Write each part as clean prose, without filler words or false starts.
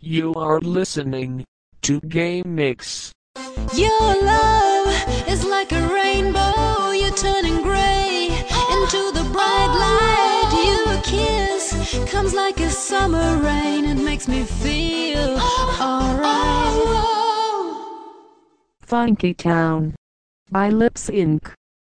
You are listening to Game Mix. Your love is like a rainbow, you're turning gray into the bright light. Your kiss comes like a summer rain, it makes me feel alright. Funky Town by Lips Inc.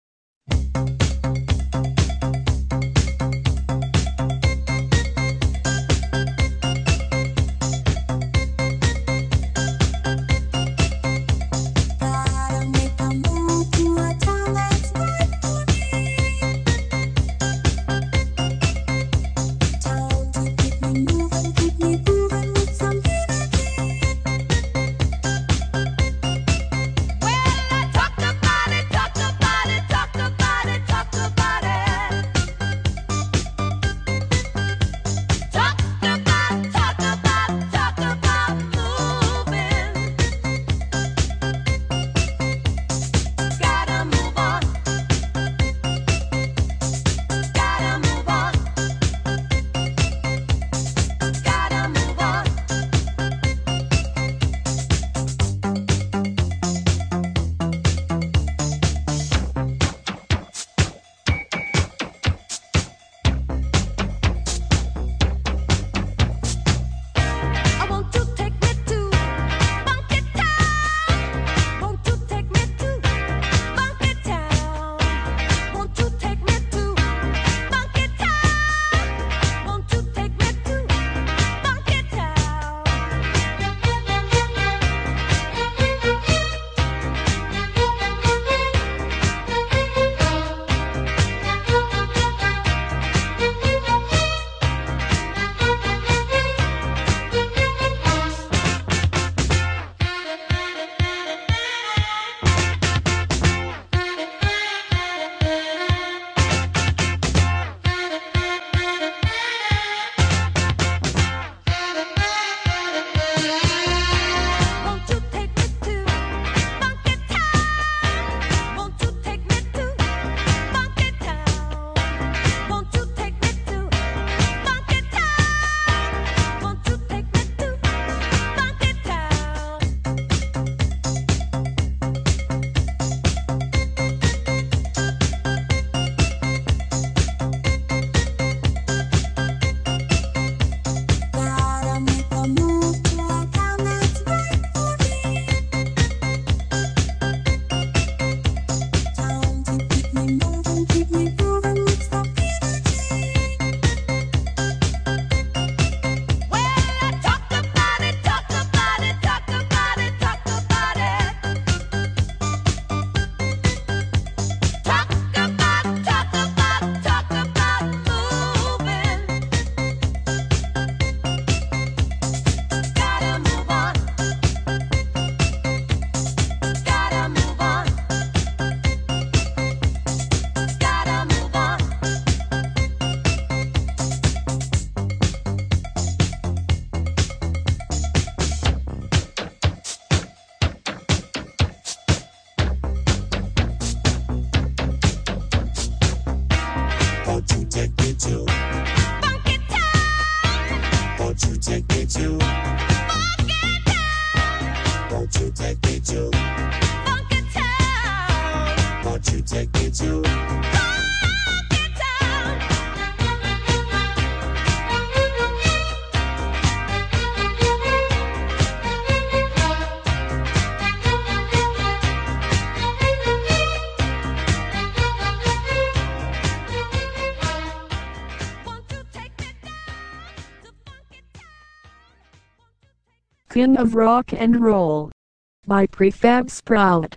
King of Rock and Roll by Prefab Sprout.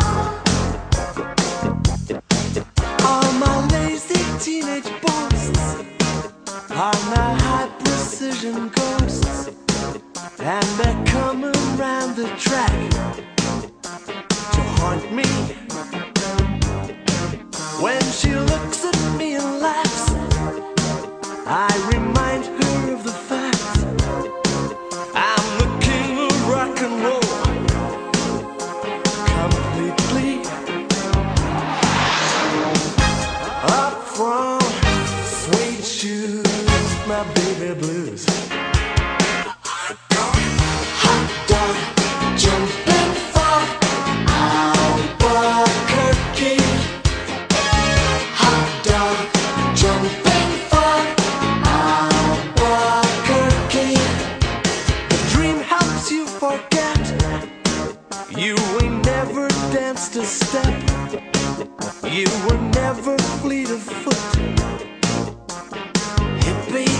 All my lazy teenage boys You were never fleet of foot, hippie.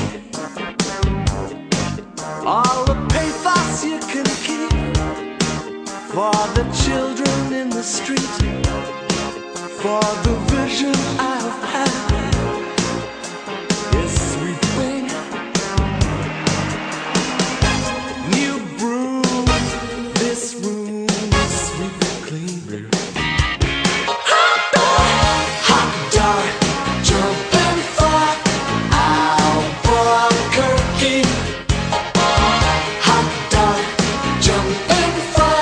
All the pathos you can keep for the children in the street, for the vision I've had is sweeping. New broom, this room is sweeping clean. Hot dog, jumping far, Albuquerque. Hot dog, jumping far,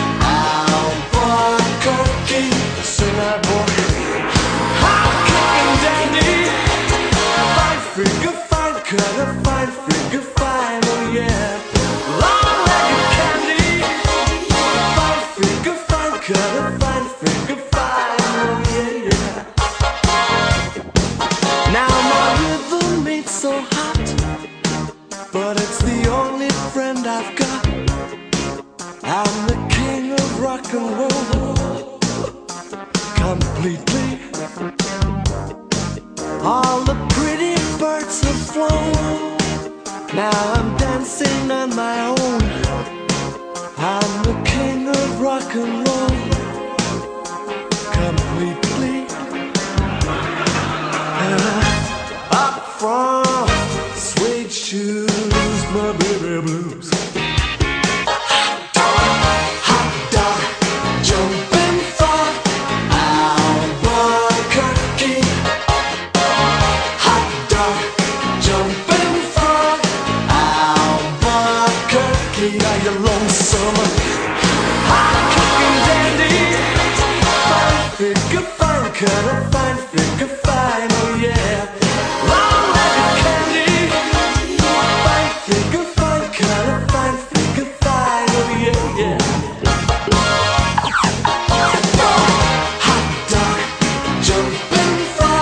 Albuquerque. Sing that boy. Hot cooking dandy, fine finger, fine cutter, fine finger, fine, oh yeah. Long-legged candy, fine finger, fine cutter, fine finger, fine, oh yeah, yeah. Now my rhythm ain't so hot, but it's the only friend I've got. I'm the king of rock and roll, completely. All the pretty birds have flown, now I'm dancing on my own. I'm the king of rock and roll, completely. Up front, suede shoes, my baby blues. Hot dog, jumping far, Albuquerque. Hot dog, jumping far, Albuquerque. Are you lonesome? Hot cooking dandy, fine finger, fine cutter, fine finger, fine, oh yeah. Long-legged candy, fine finger, fine cutter, fine finger, fine, oh yeah, yeah. Hot dog, jumping far,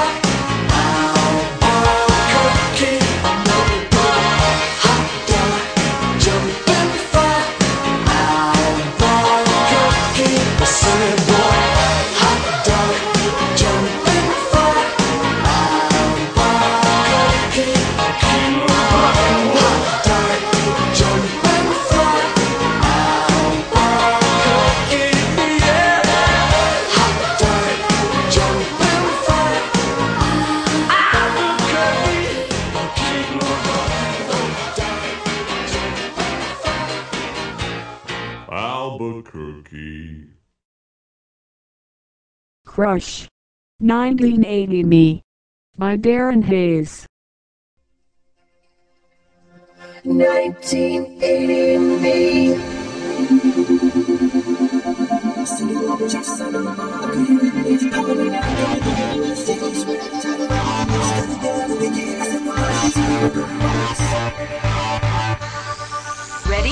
Albuquerque. Hot dog, jumping far, Albuquerque. Sing it, boy. Hot dog, jumping far, Albuquerque. Hot dog, jumping far, Albuquerque. Yeah. Hot dog, jumping far, Albuquerque. Crush. 1980 Me. By Darren Hayes. 1980 me. Ready?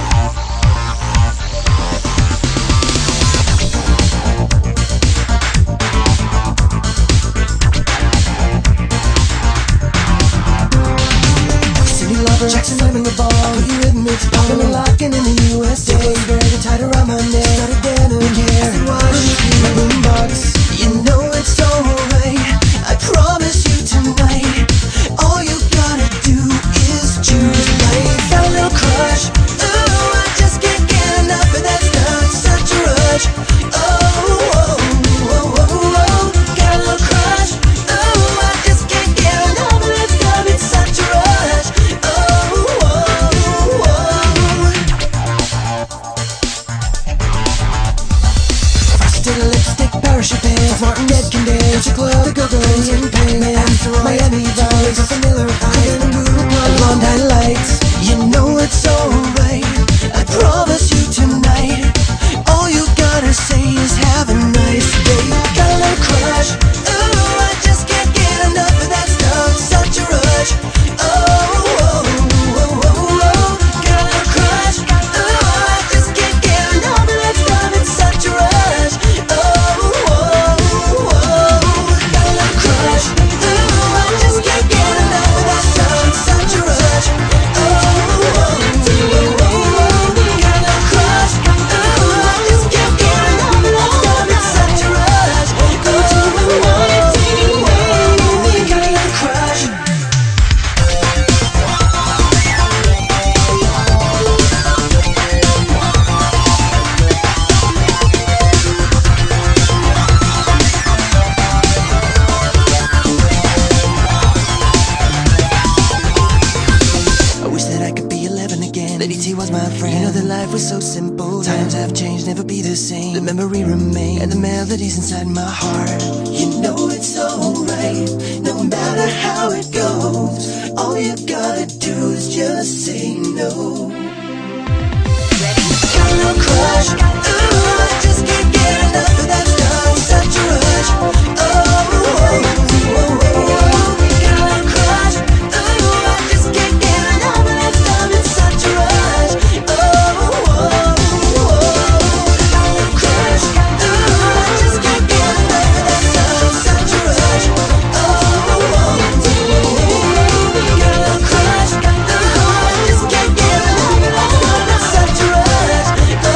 Cindy Lauper, Jackson, I'm in the ball. Put you with me, it's popping and locking in the USA. Very tight around my neck. Started dancing here. Wash my boombox. You know it's alright. I promise you tonight. All you gotta do is choose right. Got a little crush. Ooh, I just can't get enough of that stuff. Such a rush. Oh, oh, oh, oh, oh. Got a little crush. Ooh, I just can't get enough of that stuff. It's such a rush. Oh, oh, oh. Frosted lipstick, parachute pants, Martin Dead can dance, a club, the go-go's in pain, Miami Vice, a Miller High, and blonde highlights. You know it's alright. I promise you tonight. All you gotta say is have a nice day. Got a little crush. Ooh, I just can't get enough of that stuff. Such a rush. Oh, oh, oh, oh, oh. Got a little crush. Ooh, I just can't get enough of that stuff. It's such a rush. Oh, oh, oh, oh. Got a little crush. Ooh, I just can't get enough of that stuff. It's such a rush. Oh, oh, oh, oh, oh. Got a little crush. was so simple. Times have changed, never be the same. The memory remains, and the melodies inside my heart. You know it's alright, no matter how it goes. All you gotta do is just say no. Got a little crush, ooh, I just can't get enough of that stuff. Such a rush, oh, got a little crush, ooh, I just can't get enough of that stuff. It's such a rush, oh, got a little crush, ooh, I just can't get enough of that stuff. It's such a rush, oh, got a little crush, ooh, I just can't get enough of that stuff. It's such a rush, oh.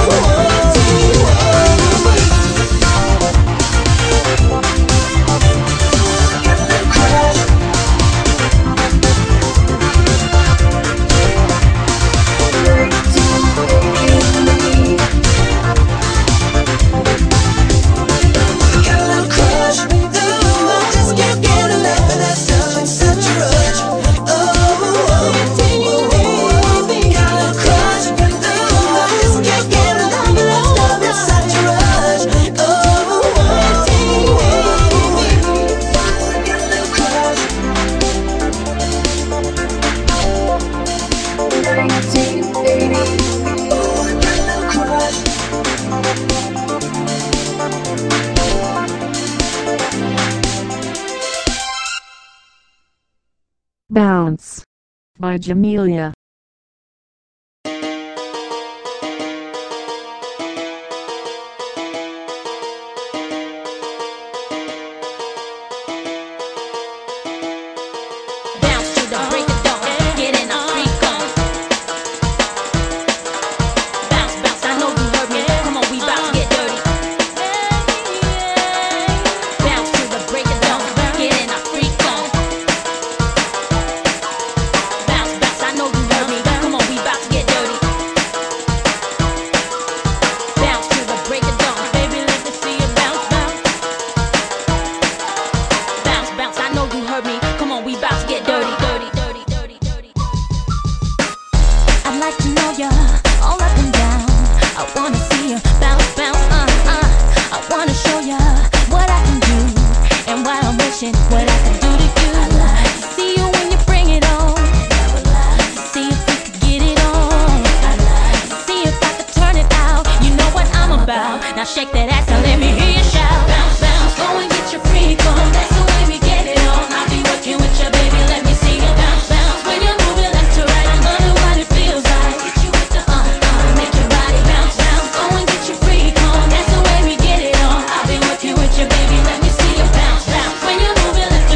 Bounce by Jamelia. Now shake that ass and let me hear you shout. Bounce, bounce, go and get your freak on. That's the way we get it on. I'll be working with your baby, let me see you bounce, bounce. When you're moving left to right, I wonder what it feels like. Hit you with the make your body bounce, bounce. Go and get your freak on. That's the way we get it on. I'll be working with your baby, let me see you bounce, bounce. When you're moving left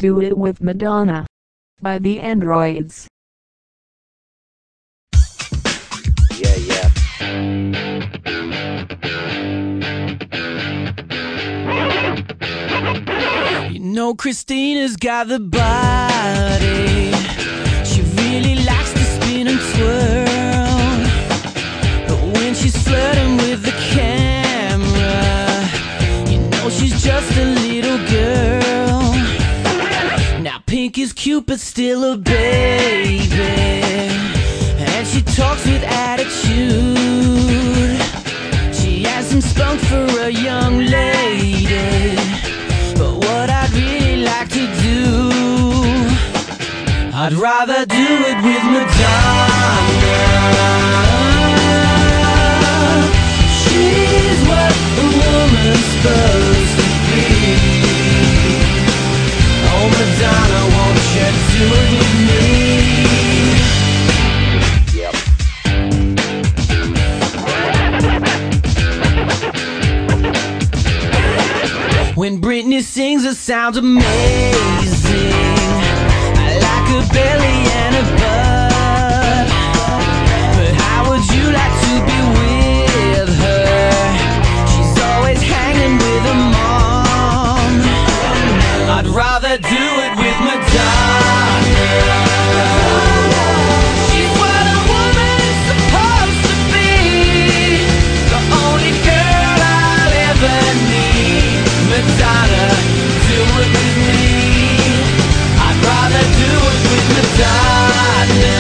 Do It With Madonna by the Androids. Yeah, yeah. You know Christina's got the body. She really likes to spin and twirl. But when she's flirting with the camera, you know she's just a little girl. Now Pink is cute but still a baby, and she talks with attitude. She has some spunk for a young lady, but what I'd really like to do, I'd rather do it with Madonna. She's what a woman's supposed to be. Oh Madonna, won't you do it with me? When Britney sings, it sounds amazing. I like her belly and her butt. But how would you like to be with her? She's always hanging with her mom. I'd rather do it with Madonna. She's what a woman's supposed to be. The only girl I'll ever need. Madonna, do it with me. I'd rather do it with Madonna.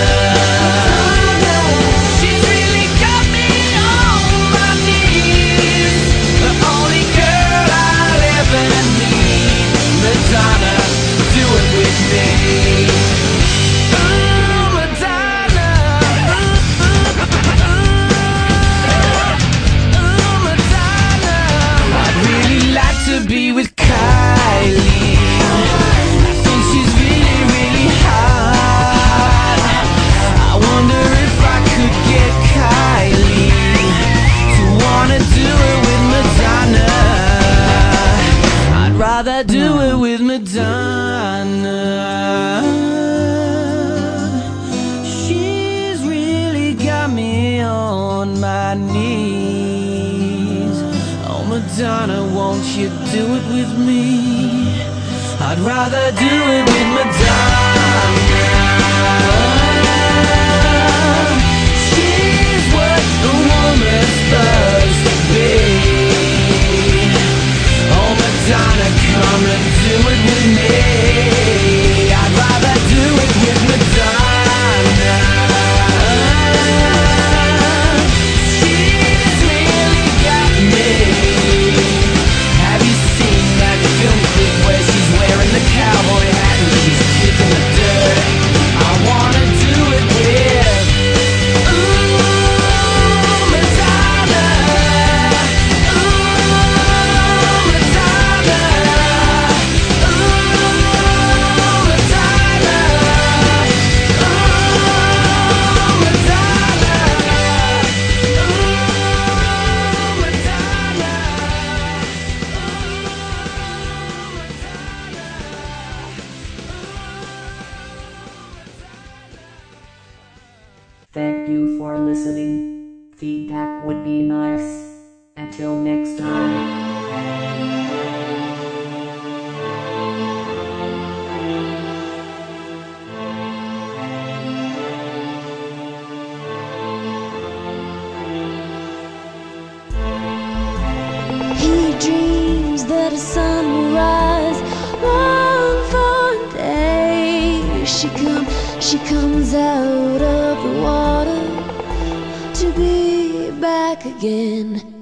She's really got me on my knees. The only girl I'll ever need. Madonna, do it with me. Ooh, Madonna. Ooh, Madonna. I'd really like to be with Kylie. I think she's really, really hot. I wonder if I could get Kylie to wanna do it with Madonna. I'd rather do it with Madonna. She's really got me on my knees. Oh Madonna, won't you do it with me? I'd rather do it with Madonna. She's what a woman's supposed to be. Oh Madonna, come and do it with me. I'd rather do it with Madonna. She's really got me. Have you seen that film clip where she's wearing the cowboy hat and she's kicking the dirt? I wanna do it with Madonna. Madonna. Thank you for listening. Feedback would be nice. Until next time. He dreams that a sun will rise one fine day. She comes out of the water to be back again.